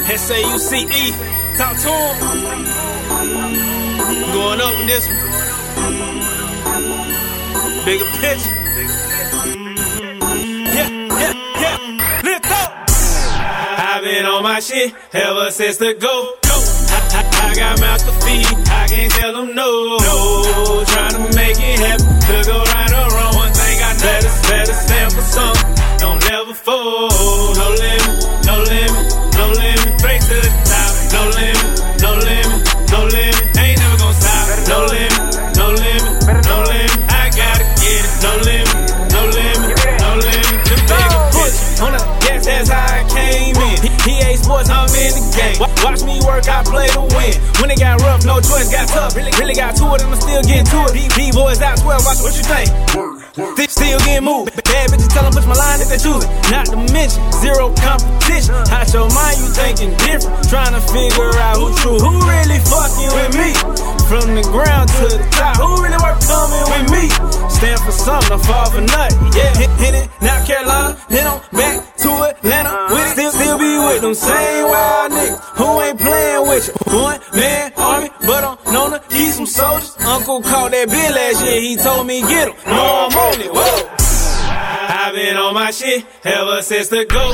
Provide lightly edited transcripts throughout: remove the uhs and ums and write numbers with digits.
SAUCE, talk to him. Going up in this one. Bigger picture. Yeah. Lift up. I've been on my shit ever since the go. I got mouths to feed, I can't tell them no. Trying to make it happen, could go right or wrong. One thing I know, better stand for something. Don't never fold. No limit, no limit, no limit. Straight to the top. No limit, no limit, no limit. Ain't never gonna stop. No limit, no limit, no limit. I gotta get it. No limit, no limit, no limit. The bigger picture. On the gas, that's how I came in. PA Sports, I'm in the game. Watch me work, I play to win. When it got rough, no choice, got tough. Really got to it, I'ma still getting to it. B-boys out 12, watch what you think. Still getting moved. Bad bitches tell them push my line if they choose it. Not to mention, zero competition. Out your mind, you thinking different. Trying to figure out who true, who really fucking with me. From the ground to the top, who really work coming with me? Stand for something, I fall for nothing. Yeah, hit it, now Carolina, then I'm back to Atlanta. With it, still be with them same wild niggas who ain't playing with you. One man army, but I'm known to keep some soldiers. Uncle called that bill last year, he told me get him. No, I'm on it, whoa. I've been on my shit ever since the go.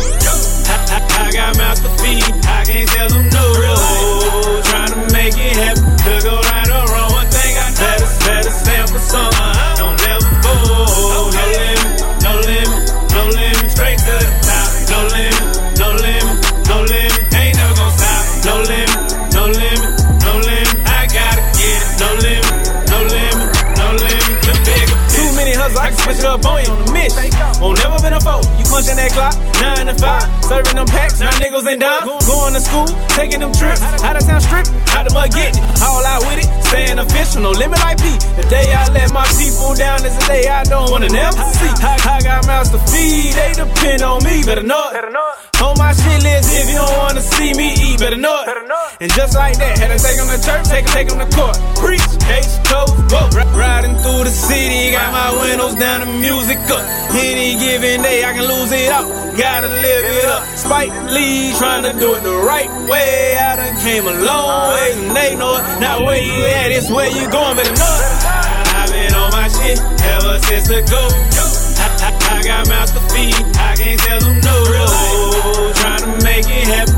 I got mouths to feed, I can't tell them no. Trying to make it happen, could go right or wrong. One thing I know, better stand for something. Don't never fold. No limit, no limit, no limit. Straight to the top. No limit, no limit, no limit. Ain't never gonna stop. No limit, no limit, no limit. I gotta get it. No limit, no limit, no limit. The bigger too many hustles, I can switch it up on you on the mission. Won't never been a foe. You punching that clock, 9 to 5, serving them packs. Now niggas ain't down. Going to school, taking them trips. Out of town strip, out the mud getting it. All out with it, staying official, no limit like P. The day I let my people down is the day I don't wanna never see. I got mouths to feed, they depend on me. Better know it. On my shit list, if you don't wanna see me eat, better know it. And just like that, had to take them to church, take them to court. Preach, case closed, whoa. Riding through the city, got my windows down, the music up. Any given day, I can lose it out. Gotta live it up. Spike Lee trying to do it the right way. I done came a long ways and they know it. Not where you at, it's where you going, better know it. I've been on my shit ever since the go. I got mouths to feed, I can't tell them no. Trying to make it happen,